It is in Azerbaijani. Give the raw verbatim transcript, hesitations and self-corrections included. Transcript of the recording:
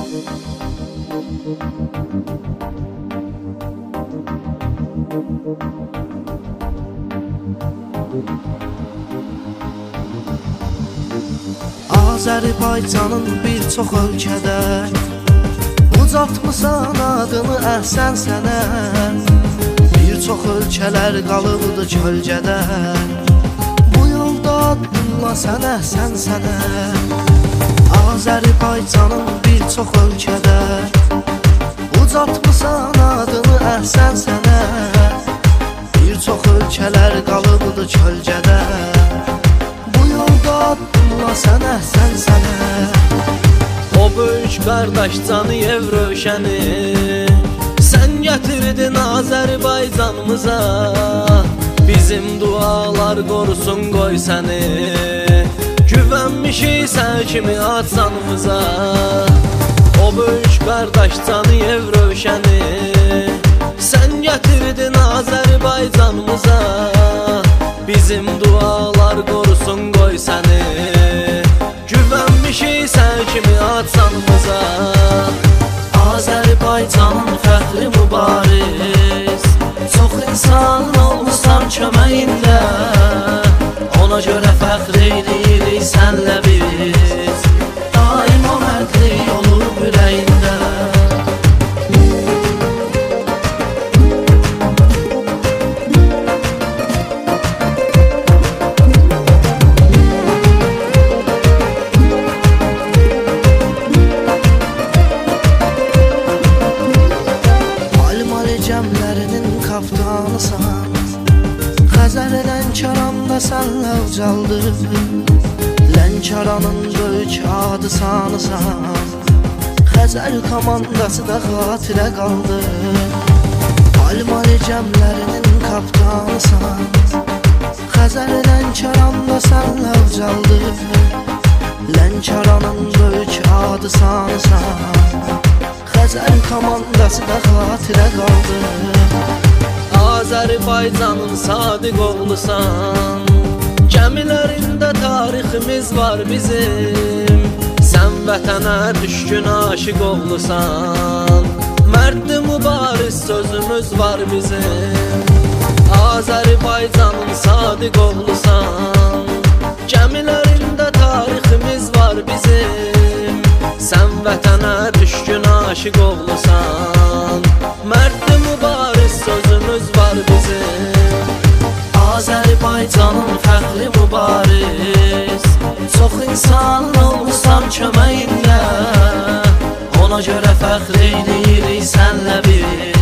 Azərbaycanın bir çox ölkədə ucaltmısan adını əhsən sənə. Bir çox ölkələr qalıbdı kölgədə, bu yolda addımla sən əhsən sənə. Azərbaycanın bir çox ölkədə ucaltmısan adını əhsən sənə. Bir çox ölkələr qalıbdı kölgədə, bu yolda addımla sən əhsən sənə. O böyük qardaş Caniyev Rövşəni sən gətirdin Azərbaycanımıza. Bizim dualar qorusun qoy səni, güvənmişik sən kimi atsanımıza. O böyük qardaş Caniyev Rövşəni sən gətirdin Azərbaycanımıza. Bizim dualar qorusun qoy səni, güvənmişik sən kimi atsanımıza. Azərbaycanın fəxri mübariz, çox insan olmuşsan köməyində. Ona görə fəxr edirik sənlə biz, daim o mərdlik olur ürəyində. Kaptanısan, Xəzər Lənkəranda sənlə ucaldır. Lənkəranın böyük adı sanısan, Xəzər komandası da xatirə qaldı. Almali gəmlərinin kaptanısan, Xəzər Lənkəranda sənlə ucaldır. Lənkəranın böyük adı sanısan, Xəzər komandası da xatirə qaldı. Azərbaycanın sadiq oğlusan, gəmilərində tariximiz var bizim. Sən vətənə düşkün aşiq oğlusan, mərd mübariz sözümüz var bizim. Azərbaycanın sadiq oğlusan, gəmilərində tariximiz var bizim. Sən vətənə düşkün aşiq oğlusan, mərd mübariz sözümüz var bizim. Azərbaycanın fəxri mübariz, çox insan olmuşsan köməyində. Ona görə fəxr edirik sənlə biz,